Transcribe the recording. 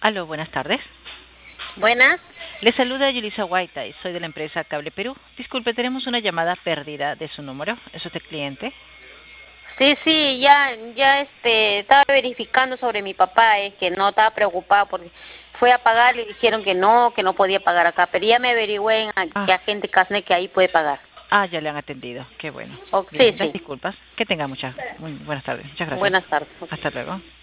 Aló, buenas tardes. Buenas. Le saluda Yulisa Guaita y soy de la empresa Cable Perú. Disculpe, tenemos una llamada perdida de su número. ¿Es usted cliente? Sí, sí, ya estaba verificando sobre mi papá, que no estaba preocupado porque fue a pagar, le dijeron que no podía pagar acá, pero ya me averigüé en qué Ah, agente Casne que ahí puede pagar. ya le han atendido. Qué bueno. Oh, sí, Bien, las sí. disculpas. Que tenga muy buenas tardes. Muchas gracias. Buenas tardes. Ok. Hasta luego.